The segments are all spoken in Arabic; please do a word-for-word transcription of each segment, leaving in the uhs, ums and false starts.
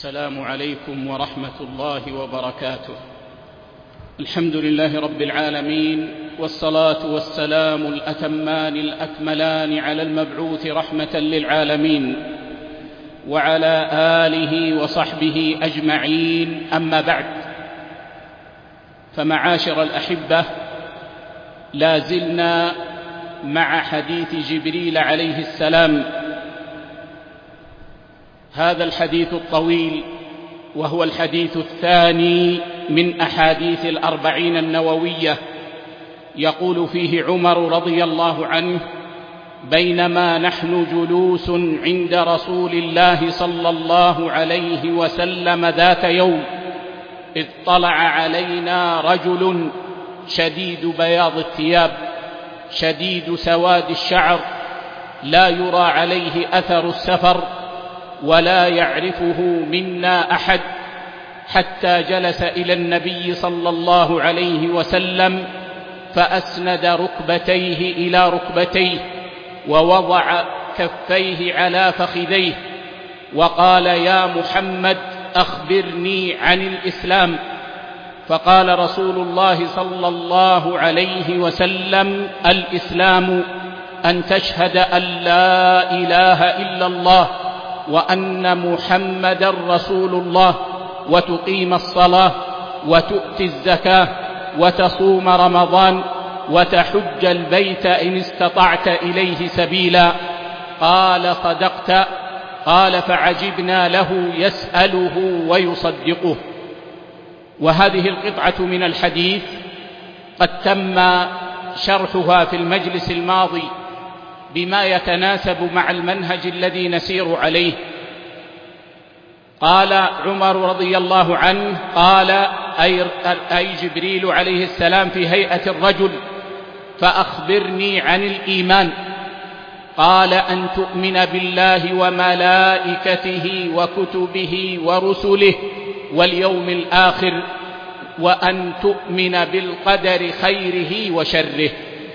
السلام عليكم ورحمة الله وبركاته. الحمد لله رب العالمين، والصلاة والسلام الأتمان الأكملان على المبعوث رحمة للعالمين وعلى آله وصحبه أجمعين، أما بعد، فمعاشر الأحبة، لا زلنا مع حديث جبريل عليه السلام، هذا الحديث الطويل، وهو الحديث الثاني من أحاديث الأربعين النووية. يقول فيه عمر رضي الله عنه: بينما نحن جلوس عند رسول الله صلى الله عليه وسلم ذات يوم، إذ طلع علينا رجل شديد بياض الثياب شديد سواد الشعر، لا يرى عليه أثر السفر ولا يعرفه منا أحد، حتى جلس إلى النبي صلى الله عليه وسلم فأسند ركبتيه إلى ركبتيه ووضع كفيه على فخذيه وقال: يا محمد، أخبرني عن الإسلام. فقال رسول الله صلى الله عليه وسلم: الإسلام أن تشهد أن لا إله إلا الله وأن محمدا رسول الله، وتقيم الصلاة، وتؤتي الزكاة، وتصوم رمضان، وتحج البيت إن استطعت إليه سبيلا. قال: صدقت. قال: فعجبنا له يسأله ويصدقه. وهذه القطعة من الحديث قد تم شرحها في المجلس الماضي بما يتناسب مع المنهج الذي نسير عليه. قال عمر رضي الله عنه: قال أي, أي جبريل عليه السلام في هيئة الرجل: فأخبرني عن الإيمان. قال: أن تؤمن بالله وملائكته وكتبه ورسله واليوم الآخر، وأن تؤمن بالقدر خيره وشره.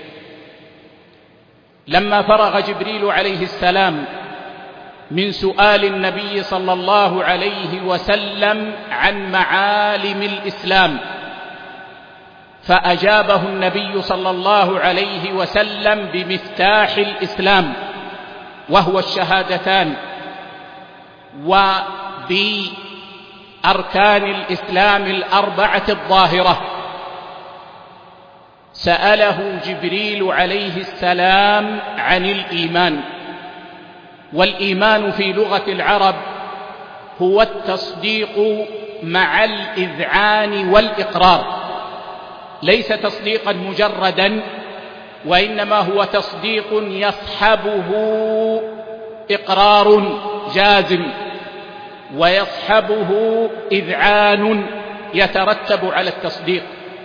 لما فرغ جبريل عليه السلام من سؤال النبي صلى الله عليه وسلم عن معالم الإسلام، فأجابه النبي صلى الله عليه وسلم بمفتاح الإسلام، وهو الشهادتان، وبأركان الإسلام الأربعة الظاهرة. سأله جبريل عليه السلام عن الإيمان. والإيمان في لغة العرب هو التصديق مع الإذعان والإقرار، ليس تصديقا مجردا، وإنما هو تصديق يصحبه إقرار جازم، ويصحبه إذعان يترتب على التصديق.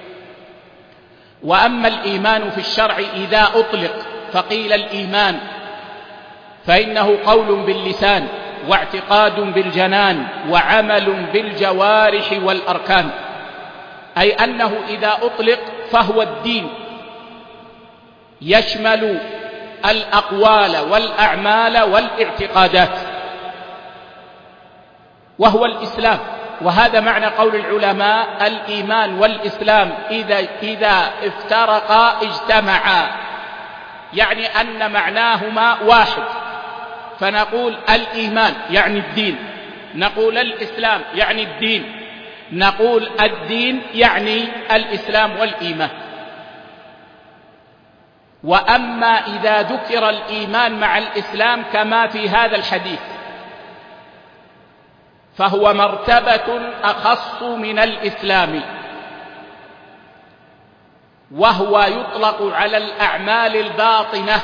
وأما الإيمان في الشرع إذا أطلق فقيل الإيمان، فإنه قول باللسان، واعتقاد بالجنان، وعمل بالجوارح والأركان، أي أنه إذا أطلق فهو الدين، يشمل الأقوال والأعمال والاعتقادات، وهو الإسلام. وهذا معنى قول العلماء: الإيمان والإسلام إذا, إذا افترقا اجتمعا، يعني أن معناهما واحد، فنقول الإيمان يعني الدين، نقول الإسلام يعني الدين، نقول الدين يعني الإسلام والإيمان. وأما إذا ذكر الإيمان مع الإسلام كما في هذا الحديث، فهو مرتبة أخص من الإسلام، وهو يطلق على الأعمال الباطنة.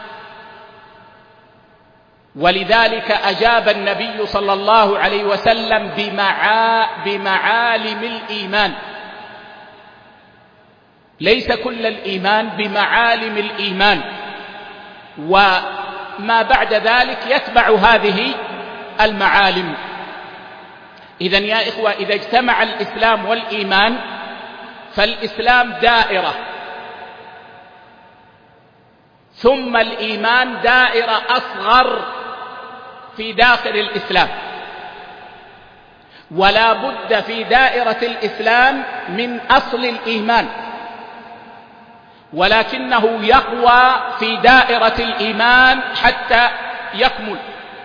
ولذلك أجاب النبي صلى الله عليه وسلم بمعا بمعالم الإيمان، ليس كل الإيمان، بمعالم الإيمان، وما بعد ذلك يتبع هذه المعالم. إذن يا إخوة، إذا اجتمع الإسلام والإيمان فالإسلام دائرة، ثم الإيمان دائرة أصغر في داخل الإسلام. ولا بد في دائرة الإسلام من أصل الإيمان، ولكنه يقوى في دائرة الإيمان حتى يكمل.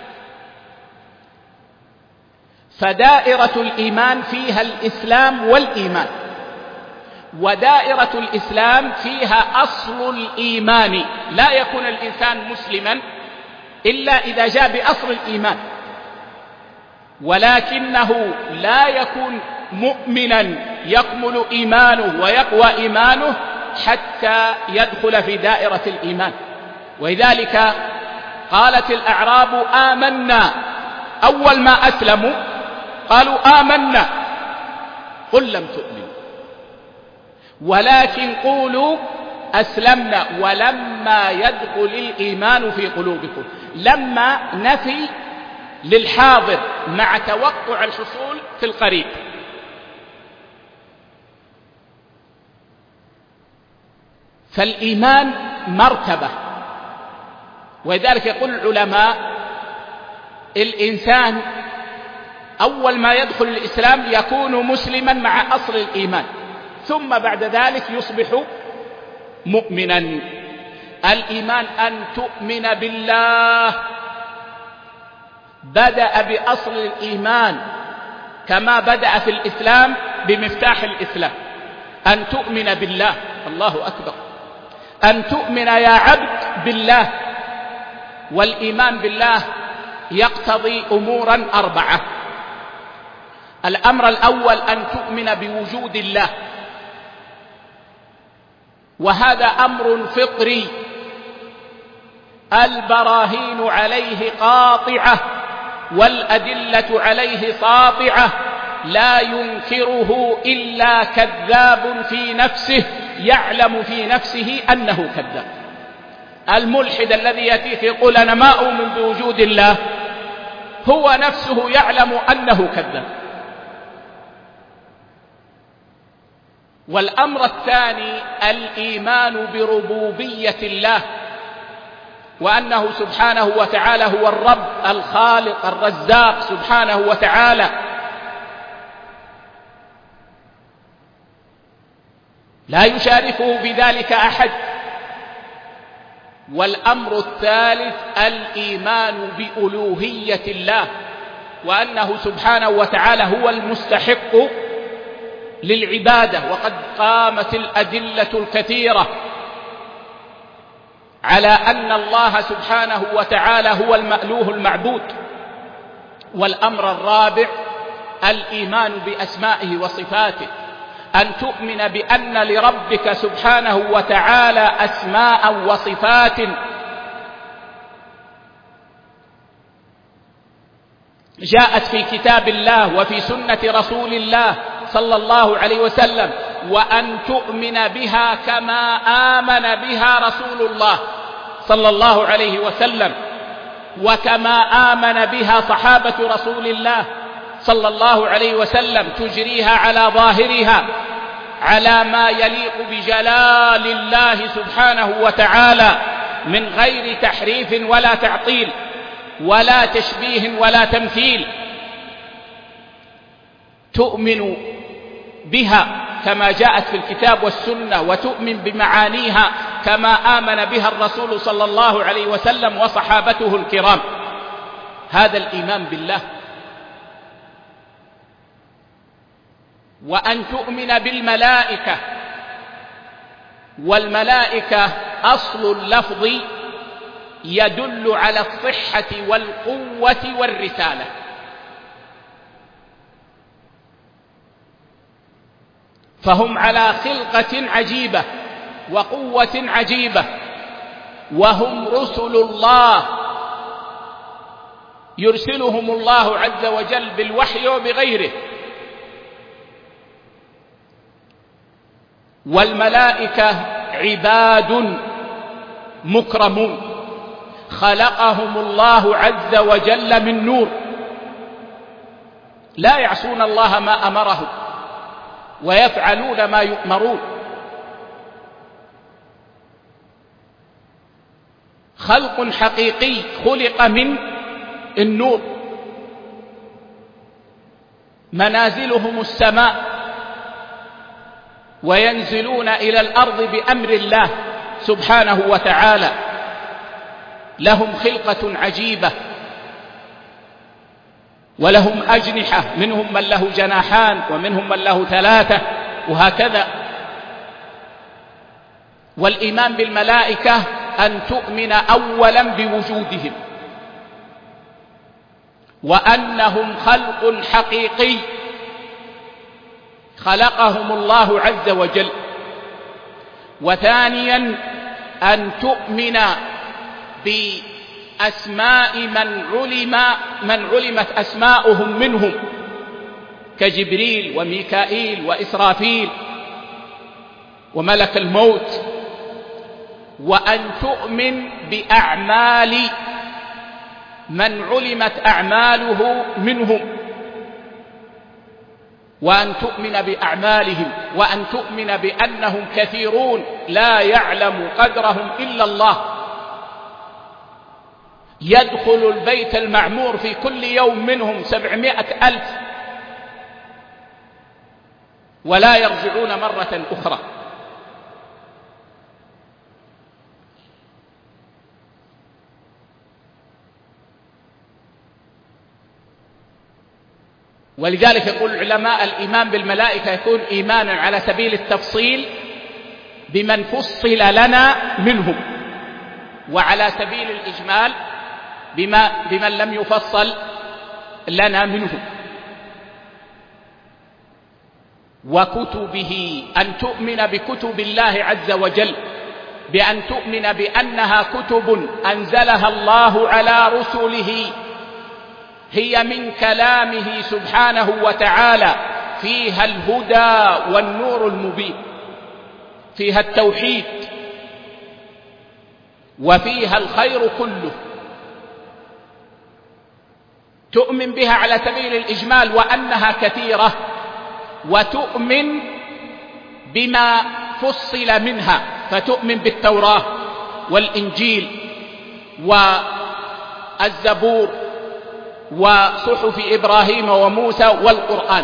فدائرة الإيمان فيها الإسلام والإيمان، ودائرة الإسلام فيها أصل الإيمان. لا يكون الإنسان مسلما إلا إذا جاء بأصل الإيمان، ولكنه لا يكون مؤمنا يكمل إيمانه ويقوى إيمانه حتى يدخل في دائرة الإيمان. ولذلك قالت الأعراب آمنا، أول ما أسلموا قالوا آمنا، قل لم تؤمنوا ولكن قولوا أسلمنا ولما يدخل الإيمان في قلوبكم. لما نفي للحاضر مع توقع الحصول في القريب. فالإيمان مرتبة، ولذلك يقول العلماء الإنسان أول ما يدخل الإسلام يكون مسلما مع أصل الإيمان، ثم بعد ذلك يصبح مؤمنا. الإيمان أن تؤمن بالله، بدأ بأصل الإيمان كما بدأ في الإسلام بمفتاح الإسلام، أن تؤمن بالله. الله أكبر، أن تؤمن يا عبد بالله. والإيمان بالله يقتضي أمورا أربعة. الأمر الأول أن تؤمن بوجود الله، وهذا أمر فطري البراهين عليه قاطعة والأدلة عليه ساطعة، لا ينكره إلا كذاب في نفسه يعلم في نفسه أنه كذاب. الملحد الذي يأتيك يقول أنا ما أؤمن بوجود الله هو نفسه يعلم أنه كذاب. والأمر الثاني الإيمان بربوبية الله، وأنه سبحانه وتعالى هو الرب الخالق الرزاق سبحانه وتعالى، لا يشاركه بذلك أحد. والأمر الثالث الإيمان بألوهية الله، وأنه سبحانه وتعالى هو المستحق للعبادة. وقد قامت الأدلة الكثيرة على أن الله سبحانه وتعالى هو المألوه المعبود. والأمر الرابع الإيمان بأسمائه وصفاته، أن تؤمن بأن لربك سبحانه وتعالى أسماء وصفات جاءت في كتاب الله وفي سنة رسول الله صلى الله عليه وسلم، وأن تؤمن بها كما آمن بها رسول الله صلى الله عليه وسلم، وكما آمن بها صحابة رسول الله صلى الله عليه وسلم، تجريها على ظاهرها على ما يليق بجلال الله سبحانه وتعالى من غير تحريف ولا تعطيل ولا تشبيه ولا تمثيل. تؤمن بها كما جاءت في الكتاب والسنة، وتؤمن بمعانيها كما آمن بها الرسول صلى الله عليه وسلم وصحابته الكرام. هذا الإيمان بالله. وأن تؤمن بالملائكة، والملائكة أصل اللفظ يدل على الصحة والقوة والرسالة. فهم على خلقة عجيبة وقوة عجيبة، وهم رسل الله يرسلهم الله عز وجل بالوحي وبغيره. والملائكة عباد مكرمون خلقهم الله عز وجل من نور، لا يعصون الله ما أمرهم ويفعلون ما يؤمرون. خلق حقيقي خلق من النور. منازلهم السماء وينزلون إلى الأرض بأمر الله سبحانه وتعالى. لهم خلقة عجيبة ولهم أجنحة، منهم من له جناحان ومنهم من له ثلاثة وهكذا. والإيمان بالملائكة أن تؤمن أولا بوجودهم وأنهم خلق حقيقي خلقهم الله عز وجل. وثانيا أن تؤمن بأسماء من علم من علمت أسماؤهم منهم كجبريل وميكائيل وإسرافيل وملك الموت. وأن تؤمن بأعمال من علمت أعماله منهم، وأن تؤمن بأعمالهم، وأن تؤمن بأنهم كثيرون لا يعلم قدرهم إلا الله. يدخل البيت المعمور في كل يوم منهم سبعمائة ألف ولا يرجعون مرة أخرى. ولذلك يقول العلماء الإيمان بالملائكة يكون إيمانا على سبيل التفصيل بمن فصل لنا منهم، وعلى سبيل الإجمال بما بمن لم يفصل لنا منهم. وكتبه، أن تؤمن بكتب الله عز وجل بأن تؤمن بأنها كتب أنزلها الله على رسله، هي من كلامه سبحانه وتعالى، فيها الهدى والنور المبين، فيها التوحيد وفيها الخير كله. تؤمن بها على سبيل الإجمال وأنها كثيرة، وتؤمن بما فصل منها، فتؤمن بالتوراة والإنجيل والزبور وصحف إبراهيم وموسى والقرآن.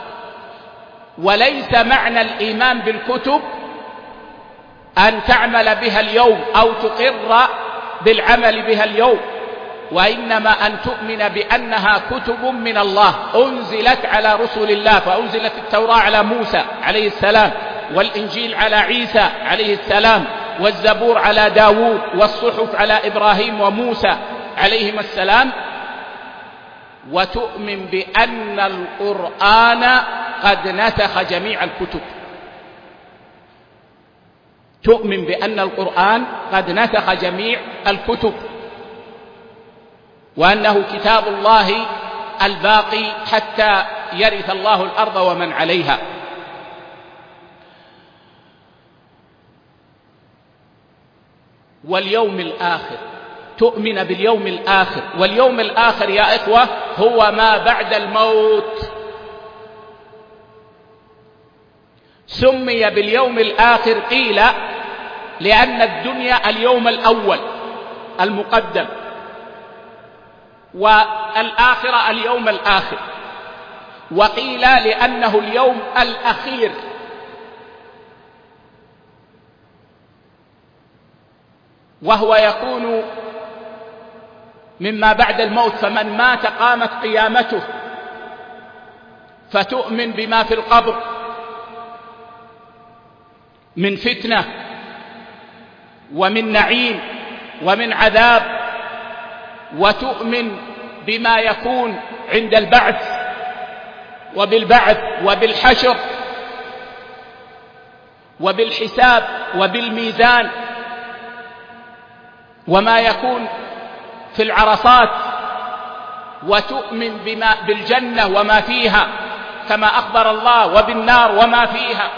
وليس معنى الإيمان بالكتب أن تعمل بها اليوم أو تقر بالعمل بها اليوم، وإنما أن تؤمن بأنها كتب من الله أنزلت على رسل الله. فأنزلت التوراة على موسى عليه السلام، والإنجيل على عيسى عليه السلام، والزبور على داود، والصحف على إبراهيم وموسى عليهم السلام. وتؤمن بأن القرآن قد نسخ جميع الكتب، تؤمن بأن القرآن قد نسخ جميع الكتب، وأنه كتاب الله الباقي حتى يرث الله الأرض ومن عليها. واليوم الآخر، تؤمن باليوم الآخر. واليوم الآخر يا إخوة هو ما بعد الموت. سمي باليوم الآخر قيل لأن الدنيا اليوم الأول المقدم، والآخرة اليوم الآخر، وقيل لأنه اليوم الأخير. وهو يكون مما بعد الموت، فمن مات قامت قيامته. فتؤمن بما في القبر من فتنة ومن نعيم ومن عذاب، وتؤمن بما يكون عند البعث وبالبعث وبالحشر وبالحساب وبالميزان، وما يكون في العرصات. وتؤمن بما بالجنة وما فيها كما أخبر الله، وبالنار وما فيها.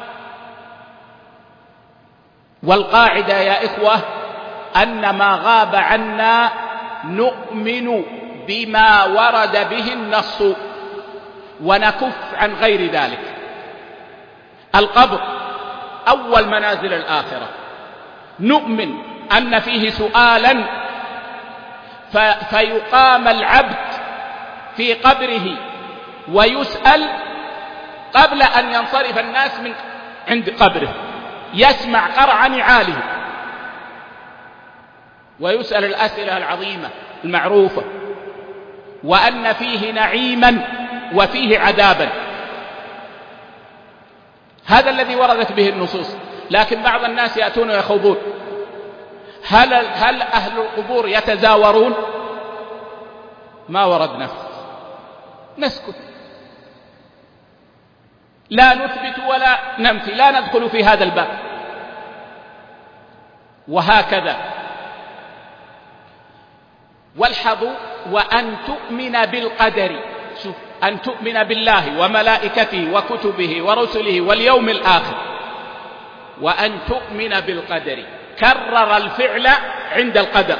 والقاعدة يا إخوة أن ما غاب عنا نؤمن بما ورد به النص ونكف عن غير ذلك. القبر أول منازل الآخرة، نؤمن أن فيه سؤالا فيقام العبد في قبره ويسأل قبل أن ينصرف الناس من عند قبره، يسمع قرع نعاله ويسأل الأسئلة العظيمة المعروفة، وأن فيه نعيما وفيه عذابا. هذا الذي وردت به النصوص. لكن بعض الناس يأتون ويخوضون. هل, هل أهل القبور يتزاورون؟ ما وردنا، نسكت، لا نثبت ولا ننفي، لا ندخل في هذا الباب. وهكذا. والحظ وأن تؤمن بالقدر، شوف، أن تؤمن بالله وملائكته وكتبه ورسله واليوم الآخر، وأن تؤمن بالقدر. كرر الفعل عند القدر.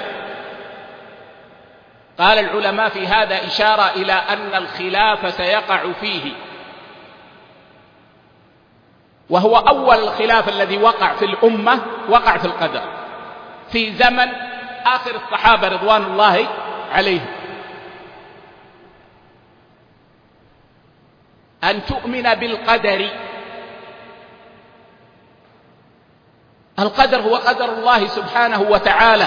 قال العلماء في هذا إشارة إلى أن الخلاف سيقع فيه، وهو أول الخلاف الذي وقع في الأمة وقع في القدر في زمن آخر الصحابة رضوان الله عليهم. أن تؤمن بالقدر. القدر هو قدر الله سبحانه وتعالى،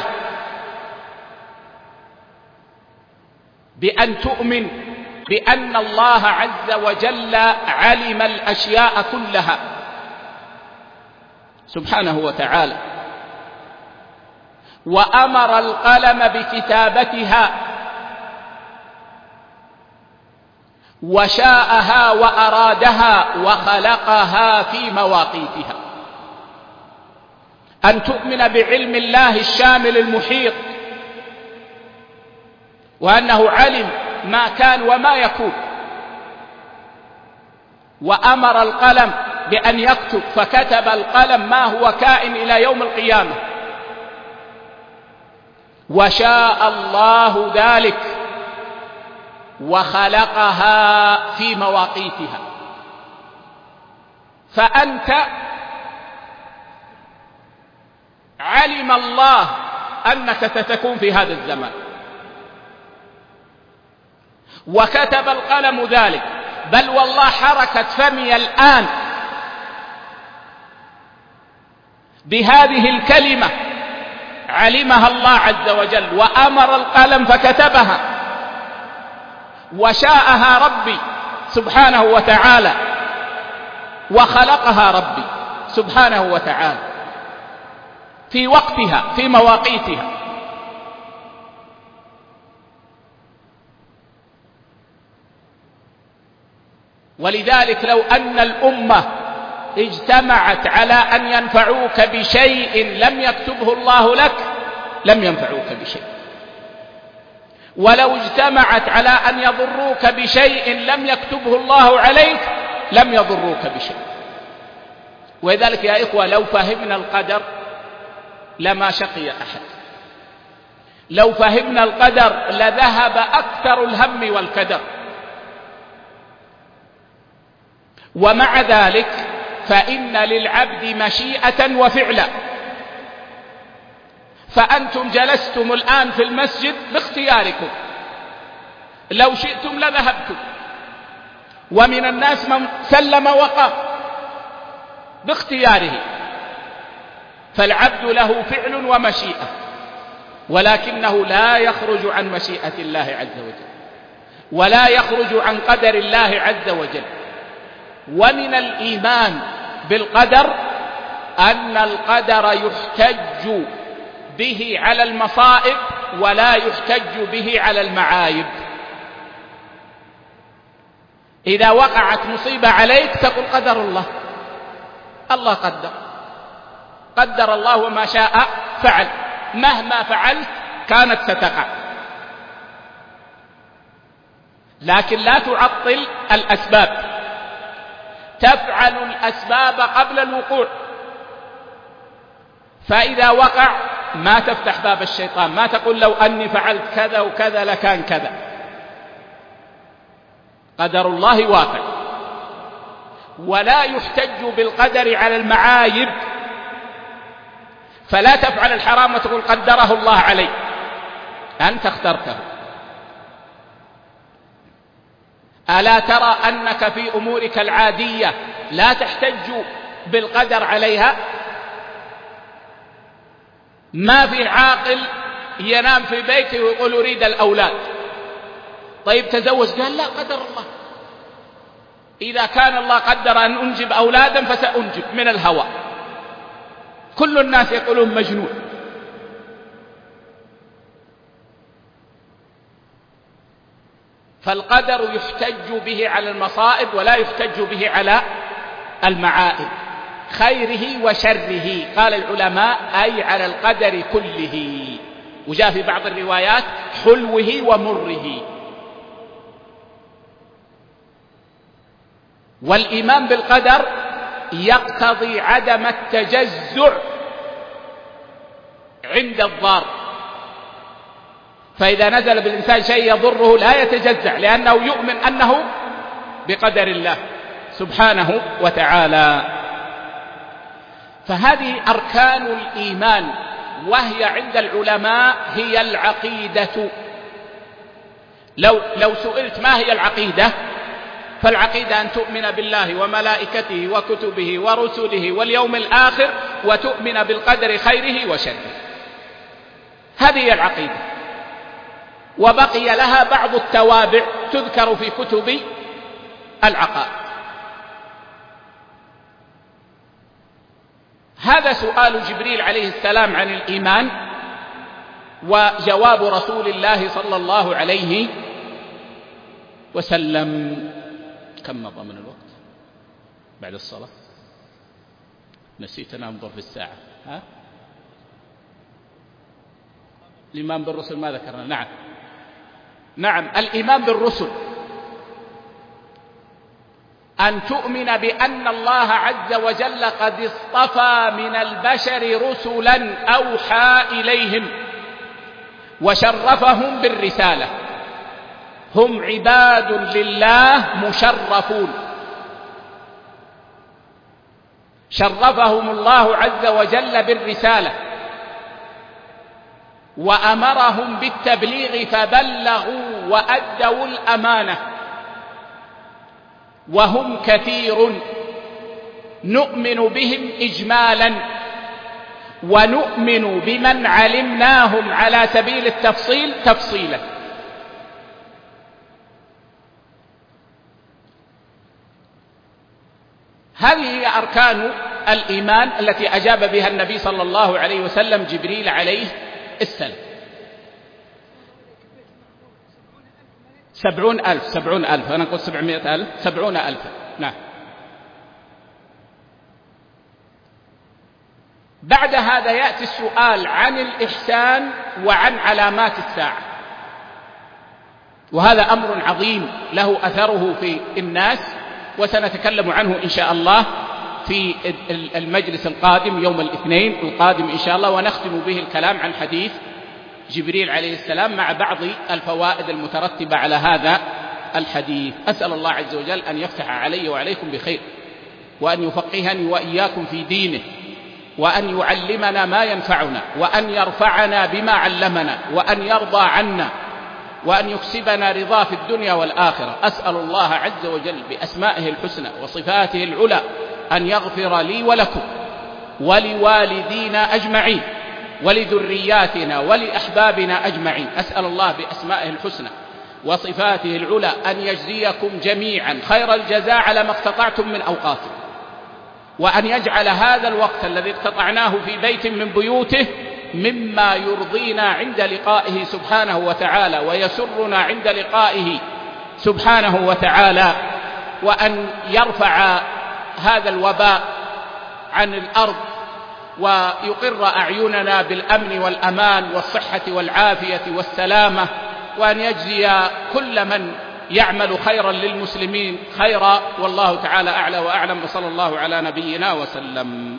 بأن تؤمن بأن الله عز وجل علم الأشياء كلها سبحانه وتعالى، وأمر القلم بكتابتها، وشاءها وأرادها وخلقها في مواقيتها. أن تؤمن بعلم الله الشامل المحيط، وأنه علم ما كان وما يكون، وأمر القلم بأن يكتب، فكتب القلم ما هو كائن إلى يوم القيامة، وشاء الله ذلك وخلقها في مواقيتها. فأنت علم الله أنك ستكون في هذا الزمان، وكتب القلم ذلك. بل والله حركة فمي الآن بهذه الكلمة علمها الله عز وجل، وأمر القلم فكتبها، وشاءها ربي سبحانه وتعالى، وخلقها ربي سبحانه وتعالى في وقتها في مواقيتها. ولذلك لو أن الأمة اجتمعت على أن ينفعوك بشيء لم يكتبه الله لك لم ينفعوك بشيء، ولو اجتمعت على أن يضروك بشيء لم يكتبه الله عليك لم يضروك بشيء. ولذلك يا إخوة لو فهمنا القدر لما شقي أحد. لو فهمنا القدر لذهب أكثر الهم والكدر. ومع ذلك فإن للعبد مشيئة وفعلا. فأنتم جلستم الآن في المسجد باختياركم، لو شئتم لذهبتم، ومن الناس من سلم وقام باختياره. فالعبد له فعل ومشيئة، ولكنه لا يخرج عن مشيئة الله عز وجل، ولا يخرج عن قدر الله عز وجل. ومن الإيمان بالقدر أن القدر يحتج به على المصائب ولا يحتج به على المعايب. إذا وقعت مصيبة عليك تقول قدر الله، الله قدر، قدر الله وما شاء فعل، مهما فعلت كانت ستقع. لكن لا تعطل الأسباب، تفعل الأسباب قبل الوقوع. فإذا وقع ما تفتح باب الشيطان، ما تقول لو أني فعلت كذا وكذا لكان كذا. قدر الله واقع. ولا يحتج بالقدر على المعايب، فلا تفعل الحرام وتقول قدره الله علي، أنت اخترته. ألا ترى أنك في أمورك العادية لا تحتج بالقدر عليها؟ ما في عاقل ينام في بيته ويقول أريد الأولاد. طيب تزوج، قال لا، قدر الله. إذا كان الله قدر أن أنجب أولادا فسأنجب من الهوى. كل الناس يقولون مجنون. فالقدر يحتج به على المصائب ولا يحتج به على المعائب، خيره وشره. قال العلماء أي على القدر كله، وجاء في بعض الروايات حلوه ومره. والإيمان بالقدر يقتضي عدم التجزع عند الضار، فإذا نزل بالإنسان شيء يضره لا يتجزع، لأنه يؤمن أنه بقدر الله سبحانه وتعالى. فهذه أركان الإيمان، وهي عند العلماء هي العقيدة. لو, لو سئلت ما هي العقيدة، فالعقيدة أن تؤمن بالله وملائكته وكتبه ورسله واليوم الآخر، وتؤمن بالقدر خيره وشره. هذه هي العقيدة، وبقي لها بعض التوابع تذكر في كتب العقائد. هذا سؤال جبريل عليه السلام عن الإيمان، وجواب رسول الله صلى الله عليه وسلم. كم مضى من الوقت بعد الصلاة؟ نسيت أن أنظر في الساعة. ها؟ الإيمان بالرسل ما ذكرنا. نعم نعم الإيمان بالرسل أن تؤمن بأن الله عز وجل قد اصطفى من البشر رسلا أوحى إليهم وشرفهم بالرسالة. هم عباد لله مشرفون، شرفهم الله عز وجل بالرسالة، وأمرهم بالتبليغ فبلغوا وأدوا الأمانة، وهم كثير، نؤمن بهم إجمالا، ونؤمن بمن علمناهم على سبيل التفصيل تفصيلا. هذه هي أركان الإيمان التي أجاب بها النبي صلى الله عليه وسلم جبريل عليه السلام. سبعون ألف سبعون ألف أنا قلت سبعمائة ألف سبعون ألف. نعم. بعد هذا يأتي السؤال عن الإحسان وعن علامات الساعة، وهذا أمر عظيم له أثره في الناس، وسنتكلم عنه إن شاء الله في المجلس القادم يوم الاثنين القادم إن شاء الله، ونختم به الكلام عن حديث جبريل عليه السلام مع بعض الفوائد المترتبة على هذا الحديث. أسأل الله عز وجل أن يفتح علي وعليكم بخير، وأن يفقهني وإياكم في دينه، وأن يعلمنا ما ينفعنا، وأن يرفعنا بما علمنا، وأن يرضى عنا، وأن يكسبنا رضاه في الدنيا والآخرة. أسأل الله عز وجل بأسمائه الحسنى وصفاته العلى أن يغفر لي ولكم ولوالدينا أجمعين ولذرياتنا ولأحبابنا أجمعين. أسأل الله بأسمائه الحسنى وصفاته العلى أن يجزيكم جميعا خير الجزاء على ما اقتطعتم من أوقاتكم، وأن يجعل هذا الوقت الذي اقتطعناه في بيت من بيوته مما يرضينا عند لقائه سبحانه وتعالى ويسرنا عند لقائه سبحانه وتعالى، وأن يرفع هذا الوباء عن الأرض ويقر أعيننا بالأمن والأمان والصحة والعافية والسلامة، وأن يجزي كل من يعمل خيرا للمسلمين خيرا. والله تعالى أعلى وأعلم، وصلى الله على نبينا وسلم.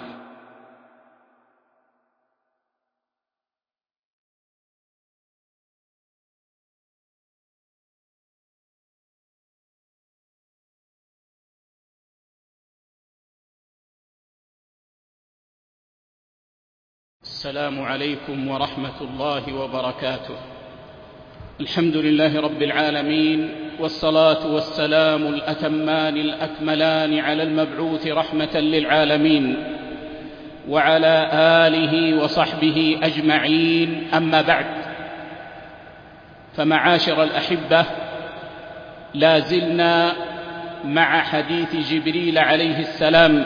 السلام عليكم ورحمة الله وبركاته. الحمد لله رب العالمين، والصلاة والسلام الأتمان الأكملان على المبعوث رحمة للعالمين وعلى آله وصحبه أجمعين، أما بعد، فمعاشر الأحبة، لا زلنا مع حديث جبريل عليه السلام،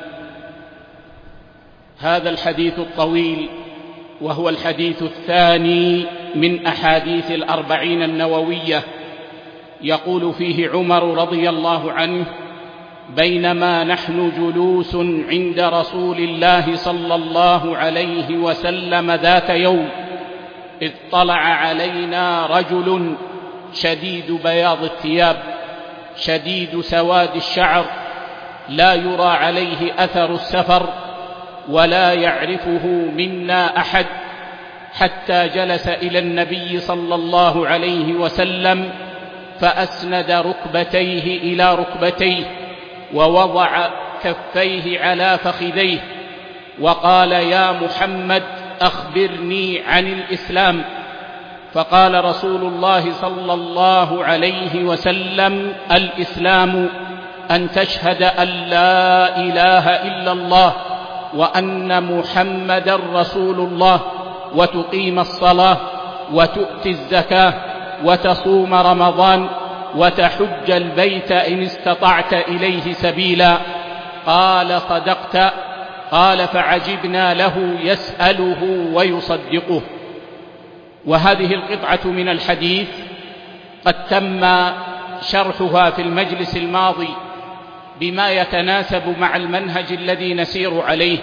هذا الحديث الطويل، وهو الحديث الثاني من أحاديث الأربعين النووية. يقول فيه عمر رضي الله عنه: بينما نحن جلوس عند رسول الله صلى الله عليه وسلم ذات يوم، إذ طلع علينا رجل شديد بياض الثياب شديد سواد الشعر، لا يرى عليه أثر السفر ولا يعرفه منا أحد، حتى جلس إلى النبي صلى الله عليه وسلم فأسند ركبتيه إلى ركبتيه ووضع كفيه على فخذيه وقال: يا محمد، أخبرني عن الإسلام. فقال رسول الله صلى الله عليه وسلم: الإسلام أن تشهد أن لا إله إلا الله وأن محمدا رسول الله، وتقيم الصلاة، وتؤتي الزكاة، وتصوم رمضان، وتحج البيت إن استطعت إليه سبيلا. قال: صدقت. قال: فعجبنا له يسأله ويصدقه. وهذه القطعة من الحديث قد تم شرحها في المجلس الماضي بما يتناسب مع المنهج الذي نسير عليه.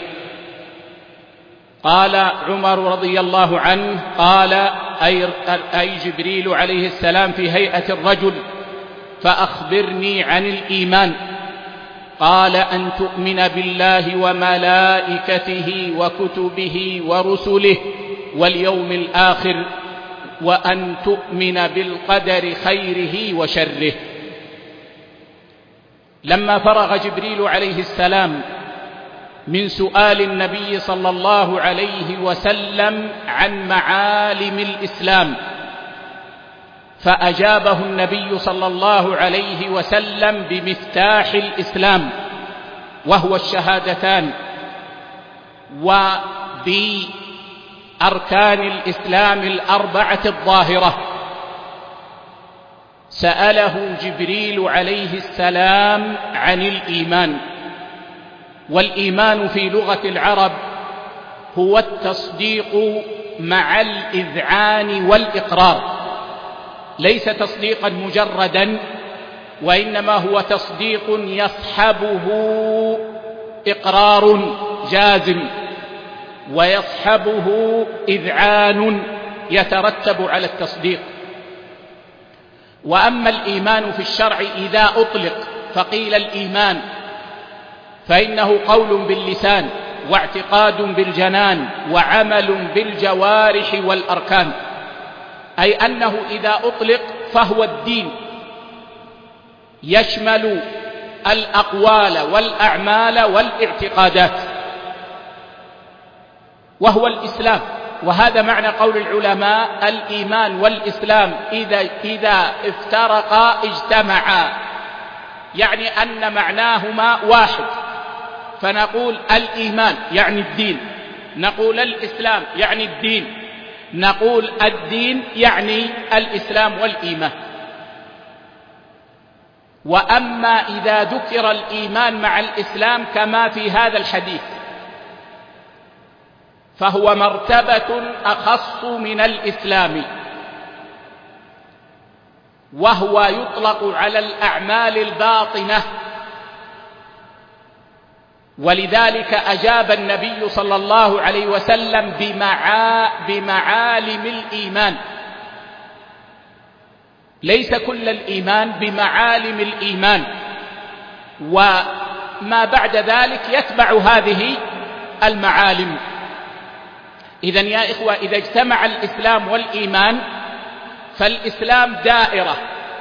قال عمر رضي الله عنه: قال أي, أي جبريل عليه السلام في هيئة الرجل: فأخبرني عن الإيمان. قال: أن تؤمن بالله وملائكته وكتبه ورسله واليوم الآخر، وأن تؤمن بالقدر خيره وشره. لما فرغ جبريل عليه السلام من سؤال النبي صلى الله عليه وسلم عن معالم الإسلام، فأجابه النبي صلى الله عليه وسلم بمفتاح الإسلام، وهو الشهادتان، وبأركان الإسلام الأربعة الظاهرة. سأله جبريل عليه السلام عن الإيمان. والإيمان في لغة العرب هو التصديق مع الإذعان والإقرار، ليس تصديقا مجردا، وإنما هو تصديق يصحبه إقرار جازم، ويصحبه إذعان يترتب على التصديق. وأما الإيمان في الشرع إذا أطلق فقيل الإيمان، فإنه قول باللسان، واعتقاد بالجنان، وعمل بالجوارح والأركان، أي أنه إذا أطلق فهو الدين، يشمل الأقوال والأعمال والاعتقادات، وهو الإسلام. وهذا معنى قول العلماء: الإيمان والإسلام إذا, إذا افترقا اجتمعا، يعني أن معناهما واحد. فنقول الإيمان يعني الدين، نقول الإسلام يعني الدين، نقول الدين يعني الإسلام والإيمان. وأما إذا ذكر الإيمان مع الإسلام كما في هذا الحديث، فهو مرتبة أخص من الإسلام، وهو يطلق على الأعمال الباطنة. ولذلك أجاب النبي صلى الله عليه وسلم بمعا بمعالم الإيمان، ليس كل الإيمان، بمعالم الإيمان، وما بعد ذلك يتبع هذه المعالم. إذن يا إخوة، إذا اجتمع الإسلام والإيمان فالإسلام دائرة،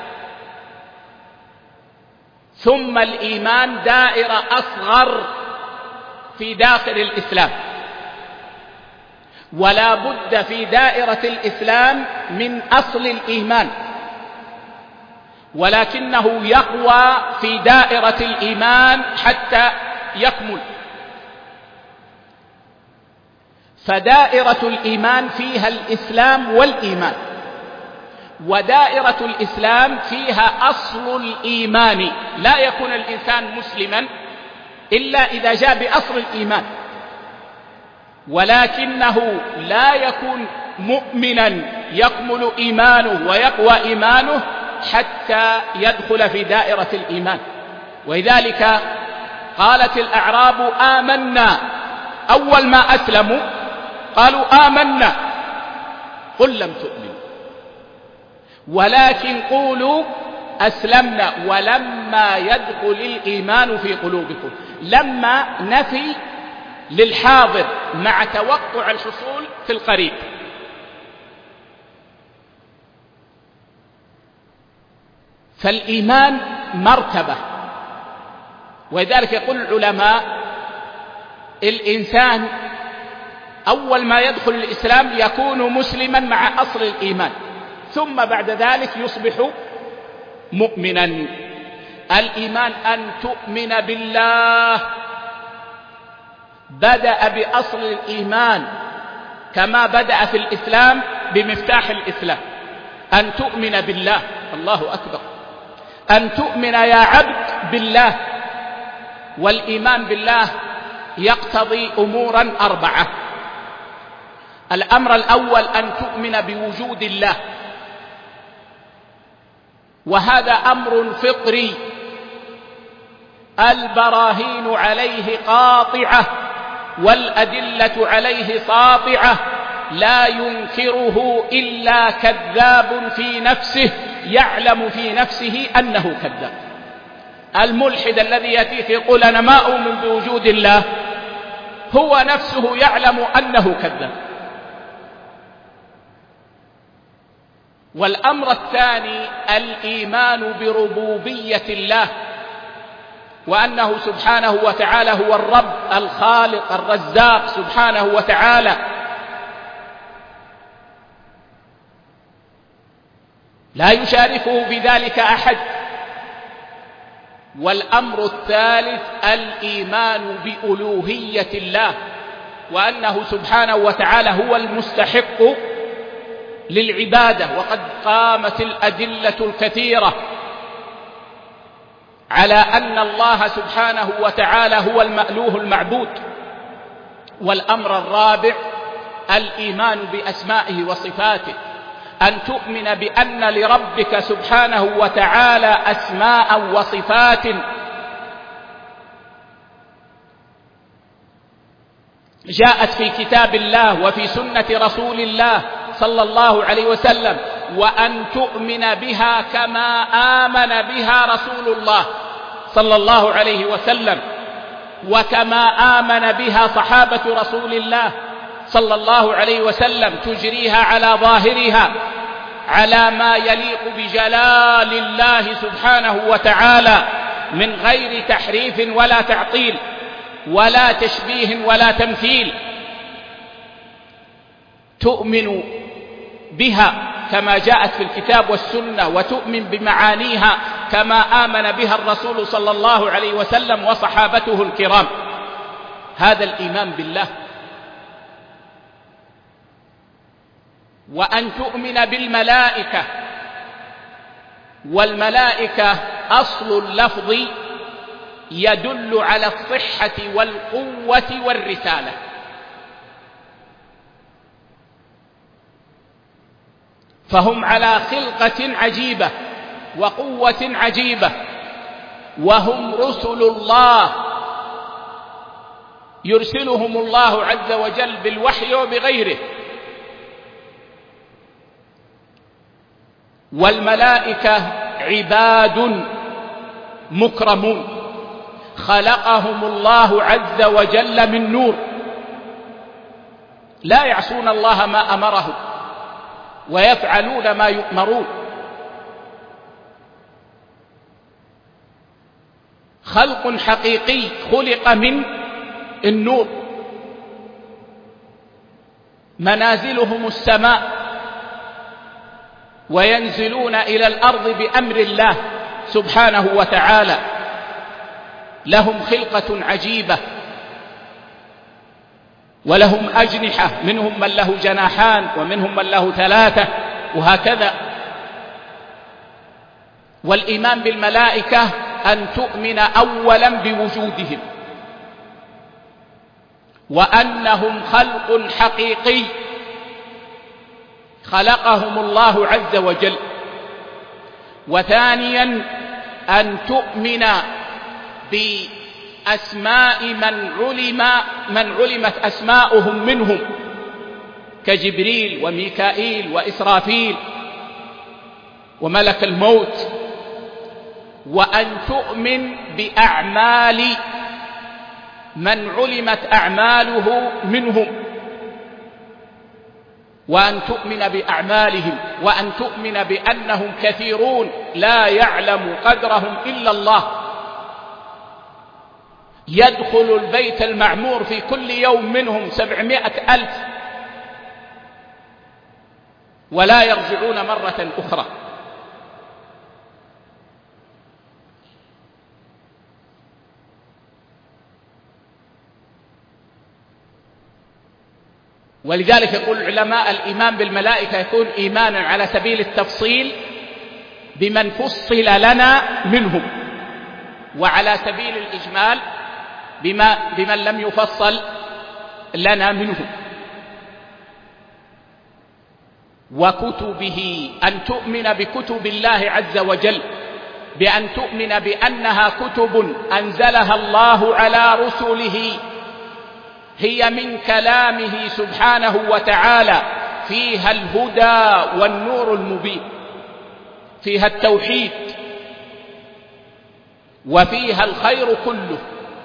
ثم الإيمان دائرة أصغر في داخل الإسلام. ولا بد في دائرة الإسلام من أصل الإيمان، ولكنه يقوى في دائرة الإيمان حتى يكمل. فدائرة الإيمان فيها الإسلام والإيمان، ودائرة الإسلام فيها أصل الإيمان. لا يكون الإنسان مسلما إلا إذا جاء بأصل الإيمان، ولكنه لا يكون مؤمنا يكمل إيمانه ويقوى إيمانه حتى يدخل في دائرة الإيمان. ولذلك قالت الأعراب آمنا، أول ما أسلموا قالوا آمنا، قل لم تؤمنوا ولكن قولوا أسلمنا ولما يدخل الإيمان في قلوبكم. لما نفي للحاضر مع توقع الحصول في القريب. فالإيمان مرتبة، ولذلك يقول العلماء الإنسان أول ما يدخل الإسلام يكون مسلما مع أصل الإيمان، ثم بعد ذلك يصبح مؤمنا. الإيمان أن تؤمن بالله، بدأ بأصل الإيمان كما بدأ في الإسلام بمفتاح الإسلام، أن تؤمن بالله. الله أكبر، أن تؤمن يا عبد بالله. والإيمان بالله يقتضي أمورا أربعة. الأمر الأول أن تؤمن بوجود الله، وهذا أمر فطري البراهين عليه قاطعة والأدلة عليه ساطعة، لا ينكره إلا كذاب في نفسه يعلم في نفسه أنه كذاب. الملحد الذي يأتيك يقول أنا ما أؤمن بوجود الله هو نفسه يعلم أنه كذاب. والأمر الثاني الإيمان بربوبية الله، وأنه سبحانه وتعالى هو الرب الخالق الرزاق سبحانه وتعالى، لا يشاركه في ذلك أحد. والأمر الثالث الإيمان بألوهية الله، وأنه سبحانه وتعالى هو المستحق للعبادة. وقد قامت الأدلة الكثيرة على أن الله سبحانه وتعالى هو المألوه المعبود. والأمر الرابع الإيمان بأسمائه وصفاته، أن تؤمن بأن لربك سبحانه وتعالى أسماء وصفات جاءت في كتاب الله وفي سنة رسول الله صلى الله عليه وسلم، وأن تؤمن بها كما آمن بها رسول الله صلى الله عليه وسلم، وكما آمن بها صحابة رسول الله صلى الله عليه وسلم، تجريها على ظاهرها على ما يليق بجلال الله سبحانه وتعالى من غير تحريف ولا تعطيل ولا تشبيه ولا تمثيل. تؤمن بها كما جاءت في الكتاب والسنة، وتؤمن بمعانيها كما آمن بها الرسول صلى الله عليه وسلم وصحابته الكرام. هذا الإيمان بالله. وأن تؤمن بالملائكة، والملائكة أصل اللفظ يدل على الصحة والقوة والرسالة، فهم على خلقة عجيبة وقوة عجيبة، وهم رسل الله يرسلهم الله عز وجل بالوحي وبغيره. والملائكة عباد مكرمون خلقهم الله عز وجل من نور، لا يعصون الله ما أمرهم ويفعلون ما يؤمرون. خلق حقيقي خلق من النور، منازلهم السماء وينزلون إلى الأرض بأمر الله سبحانه وتعالى. لهم خلقة عجيبة ولهم أجنحة، منهم من له جناحان ومنهم من له ثلاثة وهكذا. والإيمان بالملائكة أن تؤمن أولا بوجودهم وأنهم خلق حقيقي خلقهم الله عز وجل. وثانيا أن تؤمن بأسماء من علم من علمت أسماؤهم منهم كجبريل وميكائيل وإسرافيل وملك الموت. وأن تؤمن بأعمال من علمت أعماله منهم، وأن تؤمن بأعمالهم، وأن تؤمن بأنهم كثيرون لا يعلم قدرهم إلا الله. يدخل البيت المعمور في كل يوم منهم سبعمائة ألف ولا يرجعون مرة أخرى. ولذلك يقول العلماء الإيمان بالملائكة يكون إيمانا على سبيل التفصيل بمن فصل لنا منهم، وعلى سبيل الإجمال بما بمن لم يفصل لنا منهم. وكتبه، أن تؤمن بكتب الله عز وجل بأن تؤمن بأنها كتب أنزلها الله على رسله، هي من كلامه سبحانه وتعالى، فيها الهدى والنور المبين، فيها التوحيد وفيها الخير كله.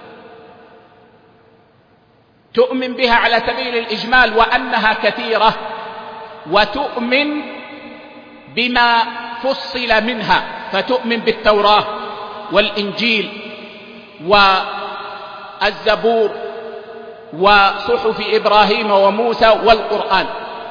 تؤمن بها على سبيل الإجمال وأنها كثيرة، وتؤمن بما فصل منها، فتؤمن بالتوراة والإنجيل والزبور وصحف إبراهيم وموسى والقرآن.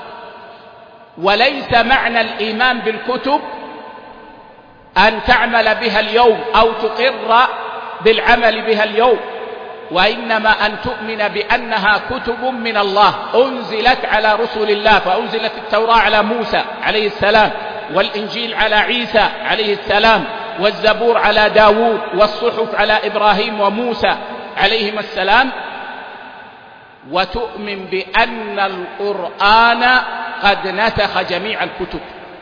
وليس معنى الإيمان بالكتب أن تعمل بها اليوم أو تقر بالعمل بها اليوم، وإنما أن تؤمن بأنها كتب من الله أنزلت على رسل الله. فأنزلت التوراة على موسى عليه السلام، والإنجيل على عيسى عليه السلام، والزبور على داود، والصحف على إبراهيم وموسى عليهما السلام. وتؤمن بأن القرآن قد نسخ جميع الكتب.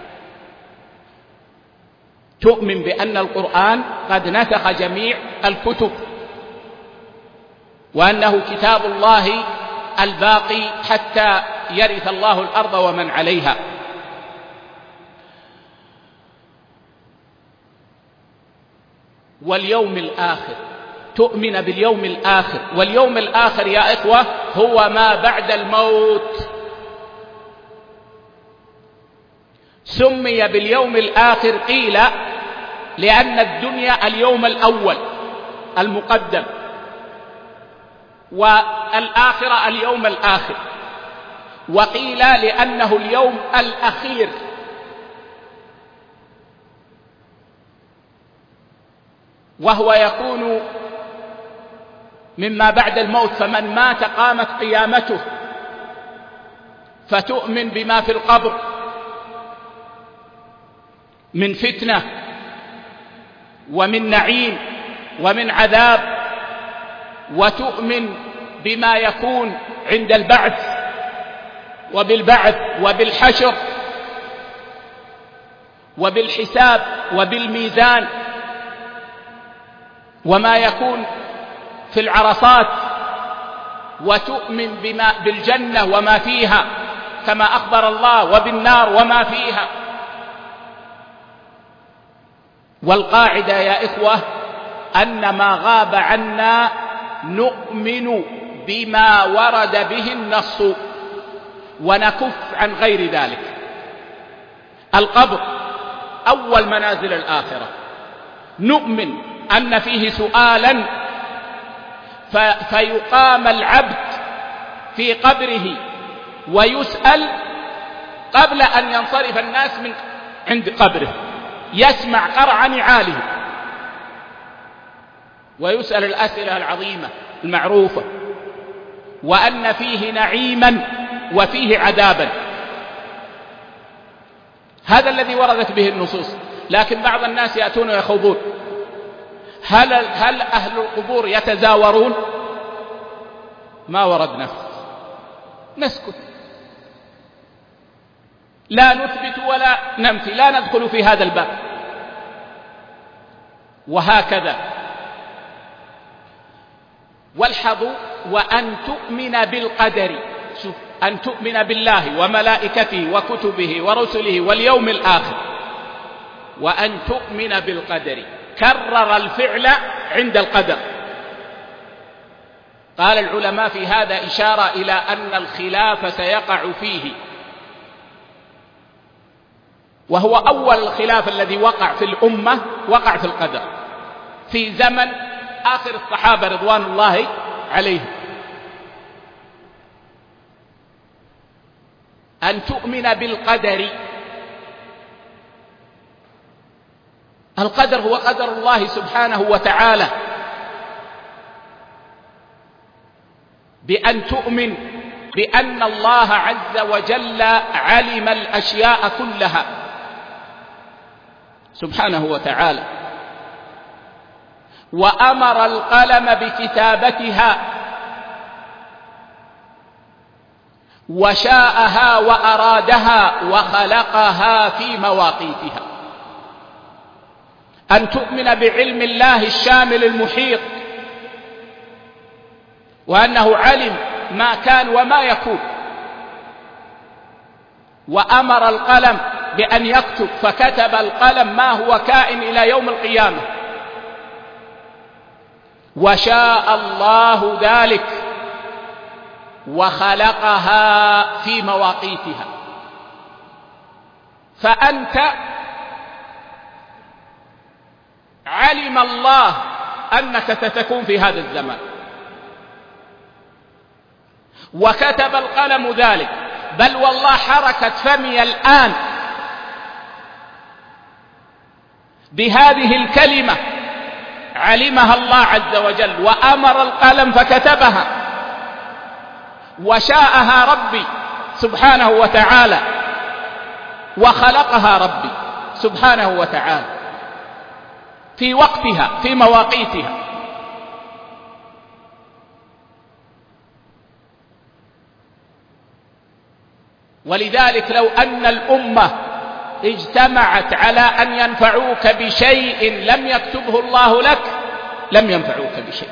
تؤمن بأن القرآن قد نسخ جميع الكتب، وأنه كتاب الله الباقي حتى يرث الله الأرض ومن عليها. واليوم الآخر، تؤمن باليوم الآخر. واليوم الآخر يا إخوة هو ما بعد الموت. سمي باليوم الآخر قيل لأن الدنيا اليوم الأول المقدم، والآخرة اليوم الآخر، وقيل لأنه اليوم الأخير. وهو يكون مما بعد الموت، فمن مات قامت قيامته. فتؤمن بما في القبر من فتنة ومن نعيم ومن عذاب، وتؤمن بما يكون عند البعث وبالبعث وبالحشر وبالحساب وبالميزان، وما يكون في العرصات. وتؤمن بما بالجنة وما فيها كما أخبر الله، وبالنار وما فيها. والقاعدة يا إخوة أن ما غاب عنا نؤمن بما ورد به النص ونكف عن غير ذلك. القبر أول منازل الآخرة، نؤمن أن فيه سؤالا فيقام العبد في قبره ويسأل قبل أن ينصرف الناس من عند قبره يسمع قرع نعاله ويسأل الأسئلة العظيمة المعروفة، وأن فيه نعيما وفيه عذابا. هذا الذي وردت به النصوص. لكن بعض الناس يأتون ويخوضون. هل, هل أهل القبور يتزاورون؟ ما وردنا، نسكت، لا نثبت ولا ننفي، لا ندخل في هذا الباب. وهكذا. والحظ وأن تؤمن بالقدر. شوف، أن تؤمن بالله وملائكته وكتبه ورسله واليوم الآخر، وأن تؤمن بالقدر. كرر الفعل عند القدر. قال العلماء في هذا إشارة إلى أن الخلاف سيقع فيه، وهو أول الخلاف الذي وقع في الأمة وقع في القدر في زمن آخر الصحابة رضوان الله عليهم. أن تؤمن بالقدر. القدر هو قدر الله سبحانه وتعالى، بأن تؤمن بأن الله عز وجل علم الأشياء كلها سبحانه وتعالى، وأمر القلم بكتابتها، وشاءها وأرادها وخلقها في مواقيتها. أن تؤمن بعلم الله الشامل المحيط، وأنه علم ما كان وما يكون، وأمر القلم بأن يكتب، فكتب القلم ما هو كائن إلى يوم القيامة، وشاء الله ذلك وخلقها في مواقيتها. فأنت علم الله أنك ستكون في هذا الزمان، وكتب القلم ذلك. بل والله حركة فمي الآن بهذه الكلمة علمها الله عز وجل، وأمر القلم فكتبها، وشاءها ربي سبحانه وتعالى، وخلقها ربي سبحانه وتعالى في وقتها في مواقيتها. ولذلك لو أن الأمة اجتمعت على أن ينفعوك بشيء لم يكتبه الله لك لم ينفعوك بشيء،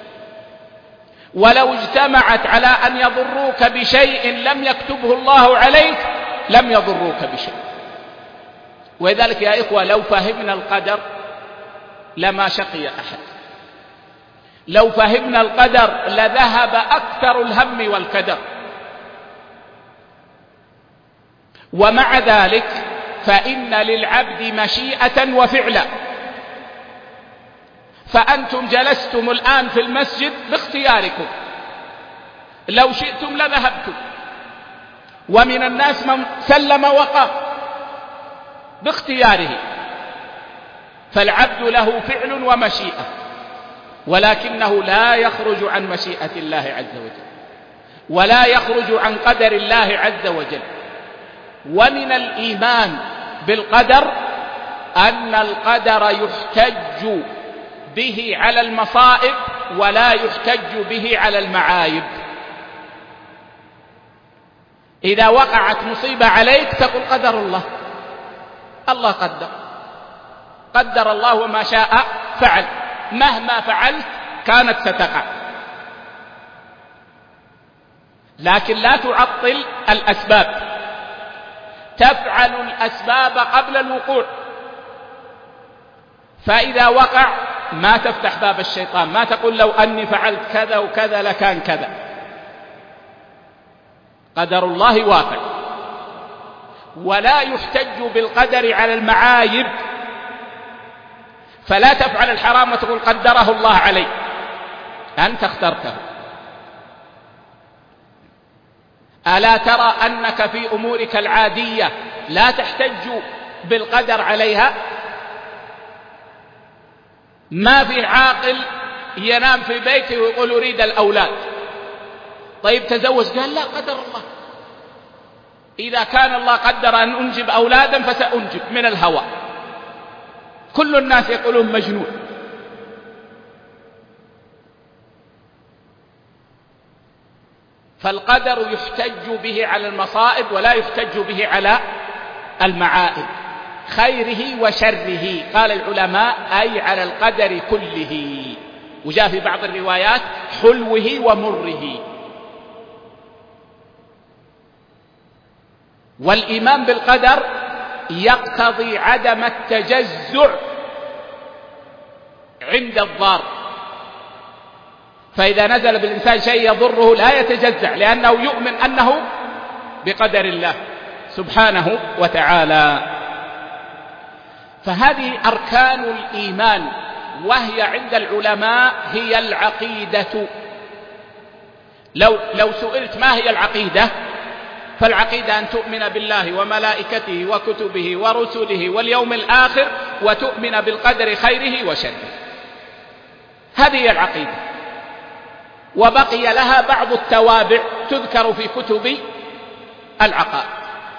ولو اجتمعت على أن يضروك بشيء لم يكتبه الله عليك لم يضروك بشيء. ولذلك يا إخوة لو فهمنا القدر لما شقي أحد. لو فهمنا القدر لذهب أكثر الهم والكدر. ومع ذلك فإن للعبد مشيئة وفعلا. فأنتم جلستم الآن في المسجد باختياركم، لو شئتم لذهبتم، ومن الناس من سلم وقام باختياره. فالعبد له فعل ومشيئة، ولكنه لا يخرج عن مشيئة الله عز وجل، ولا يخرج عن قدر الله عز وجل. ومن الإيمان بالقدر أن القدر يحتج به على المصائب ولا يحتج به على المعايب. إذا وقعت مصيبة عليك تقول قدر الله، الله قدر، قدر الله وما شاء فعل، مهما فعلت كانت ستقع. لكن لا تعطل الأسباب، تفعل الأسباب قبل الوقوع. فإذا وقع ما تفتح باب الشيطان، ما تقول لو أني فعلت كذا وكذا لكان كذا. قدر الله واقع، ولا يحتج بالقدر على المعايب. فلا تفعل الحرام وتقول قدره الله علي، أنت اخترته. ألا ترى أنك في أمورك العادية لا تحتج بالقدر عليها؟ ما في عاقل ينام في بيته ويقول أريد الأولاد. طيب تزوج، قال لا، قدر الله. إذا كان الله قدر أن أنجب أولادا فسأنجب من الهوى. كل الناس يقولون مجنون. فالقدر يحتج به على المصائب ولا يحتج به على المعائب، خيره وشره. قال العلماء أي على القدر كله، وجاء في بعض الروايات حلوه ومره. والإيمان بالقدر يقتضي عدم التجزع عند الضار، فإذا نزل بالإنسان شيء يضره لا يتجزع، لأنه يؤمن أنه بقدر الله سبحانه وتعالى. فهذه أركان الإيمان، وهي عند العلماء هي العقيدة. لو, لو سئلت ما هي العقيدة، فالعقيدة أن تؤمن بالله وملائكته وكتبه ورسله واليوم الآخر، وتؤمن بالقدر خيره وشره. هذه هي العقيدة، وبقي لها بعض التوابع تذكر في كتب العقائد.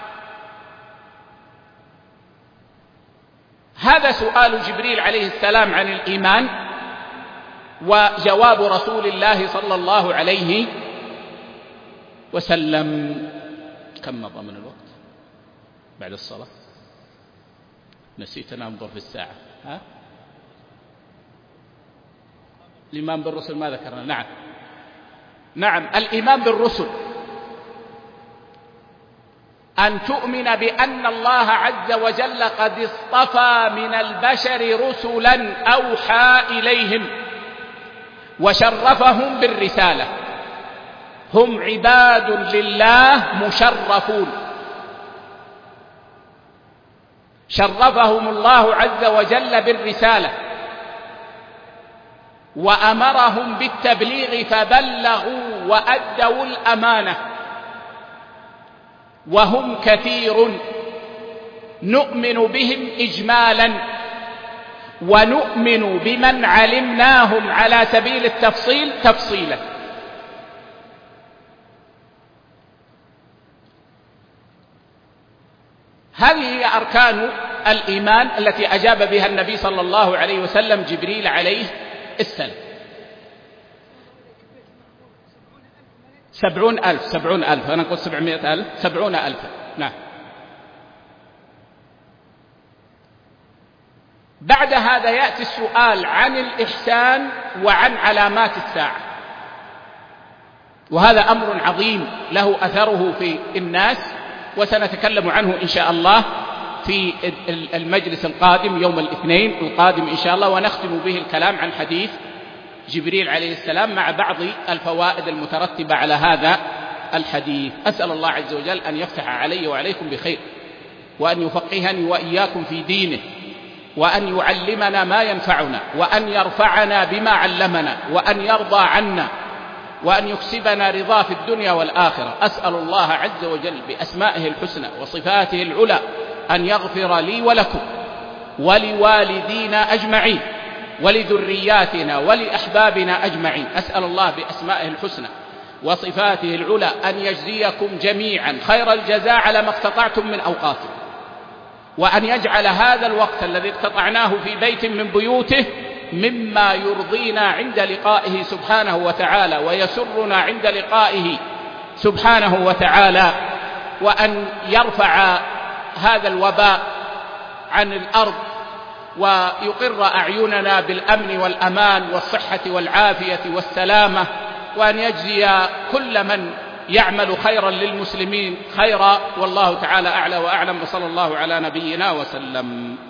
هذا سؤال جبريل عليه السلام عن الإيمان، وجواب رسول الله صلى الله عليه وسلم. كم مضى من الوقت بعد الصلاة؟ نسيت أن أنظر في الساعة. ها؟ الإيمان بالرسل ما ذكرنا. نعم نعم الإيمان بالرسل أن تؤمن بأن الله عز وجل قد اصطفى من البشر رسلا أوحى إليهم وشرفهم بالرسالة. هم عباد لله مشرفون، شرفهم الله عز وجل بالرسالة وأمرهم بالتبليغ فبلغوا وأدوا الأمانة، وهم كثير نؤمن بهم إجمالا، ونؤمن بمن علمناهم على سبيل التفصيل تفصيلا. هذه هي أركان الإيمان التي أجاب بها النبي صلى الله عليه وسلم جبريل عليه السلام. سبعون ألف سبعون ألف أنا قلت سبعمائة ألف سبعون ألف. نعم. بعد هذا يأتي السؤال عن الإحسان وعن علامات الساعة، وهذا أمر عظيم له أثره في الناس، وسنتكلم عنه إن شاء الله في المجلس القادم يوم الاثنين القادم إن شاء الله، ونختم به الكلام عن حديث جبريل عليه السلام مع بعض الفوائد المترتبة على هذا الحديث. أسأل الله عز وجل أن يفتح علي وعليكم بخير، وأن يفقهني وإياكم في دينه، وأن يعلمنا ما ينفعنا، وأن يرفعنا بما علمنا، وأن يرضى عنا، وأن يكسبنا رضاه في الدنيا والآخرة. أسأل الله عز وجل بأسمائه الحسنى وصفاته العلى أن يغفر لي ولكم ولوالدينا أجمعين ولذرياتنا ولأحبابنا أجمعين. أسأل الله بأسمائه الحسنى وصفاته العلى أن يجزيكم جميعا خير الجزاء على ما اقتطعتم من أوقاتكم، وأن يجعل هذا الوقت الذي اقتطعناه في بيت من بيوته مما يرضينا عند لقائه سبحانه وتعالى ويسرنا عند لقائه سبحانه وتعالى، وأن يرفع هذا الوباء عن الأرض ويقر أعيننا بالأمن والأمان والصحة والعافية والسلامة، وأن يجزي كل من يعمل خيرا للمسلمين خيرا. والله تعالى أعلى وأعلم، وصلى الله على نبينا وسلم.